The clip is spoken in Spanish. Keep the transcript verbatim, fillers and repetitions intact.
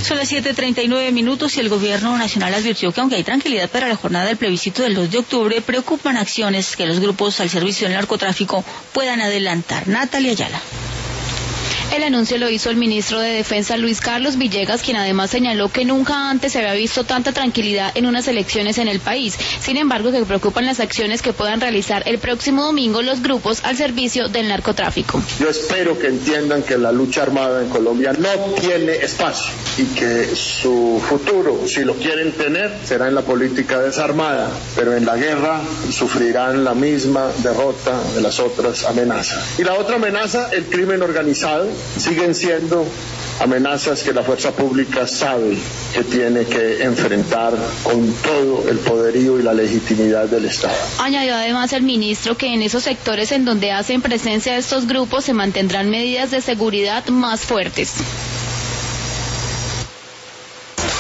Son las siete treinta y nueve minutos y el Gobierno Nacional advirtió que aunque hay tranquilidad para la jornada del plebiscito del dos de octubre, preocupan acciones que los grupos al servicio del narcotráfico puedan adelantar. Natalia Ayala. El anuncio lo hizo el ministro de Defensa Luis Carlos Villegas, quien además señaló que nunca antes se había visto tanta tranquilidad en unas elecciones en el país. Sin embargo, que preocupan las acciones que puedan realizar el próximo domingo los grupos al servicio del narcotráfico. Yo espero que entiendan que la lucha armada en Colombia no tiene espacio y que su futuro, si lo quieren tener, será en la política desarmada, pero en la guerra sufrirán la misma derrota de las otras amenazas. Y la otra amenaza, el crimen organizado, siguen siendo amenazas que la fuerza pública sabe que tiene que enfrentar con todo el poderío y la legitimidad del Estado. Añadió además el ministro que en esos sectores en donde hacen presencia estos grupos se mantendrán medidas de seguridad más fuertes.